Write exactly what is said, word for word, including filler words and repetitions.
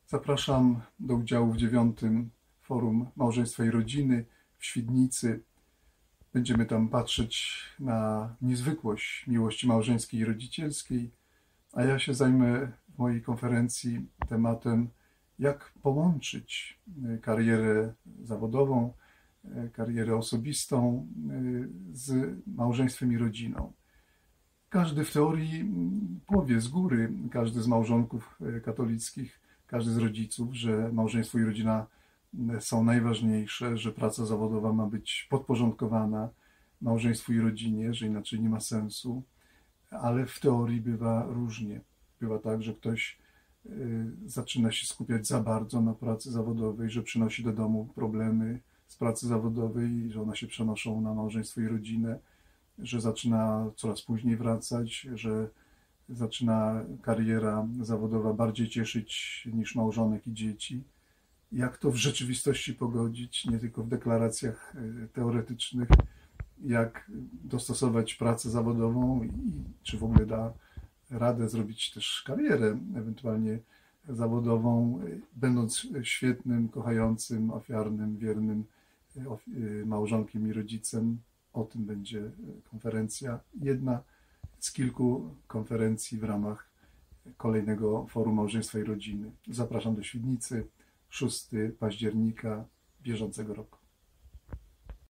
Zapraszam do udziału w dziewiątym Forum Małżeństwa i Rodziny w Świdnicy. Będziemy tam patrzeć na niezwykłość miłości małżeńskiej i rodzicielskiej, a ja się zajmę w mojej konferencji tematem, jak połączyć karierę zawodową, karierę osobistą z małżeństwem i rodziną. Każdy w teorii powie z góry, każdy z małżonków katolickich, każdy z rodziców, że małżeństwo i rodzina są najważniejsze, że praca zawodowa ma być podporządkowana małżeństwu i rodzinie, że inaczej nie ma sensu, ale w teorii bywa różnie. Bywa tak, że ktoś zaczyna się skupiać za bardzo na pracy zawodowej, że przynosi do domu problemy z pracy zawodowej, że one się przenoszą na małżeństwo i rodzinę, że zaczyna coraz później wracać, że zaczyna kariera zawodowa bardziej cieszyć niż małżonek i dzieci. Jak to w rzeczywistości pogodzić, nie tylko w deklaracjach teoretycznych, jak dostosować pracę zawodową i czy w ogóle da radę zrobić też karierę ewentualnie zawodową, będąc świetnym, kochającym, ofiarnym, wiernym małżonkiem i rodzicem. O tym będzie konferencja. Jedna z kilku konferencji w ramach kolejnego Forum Małżeństwa i Rodziny. Zapraszam do Świdnicy, szóstego października bieżącego roku.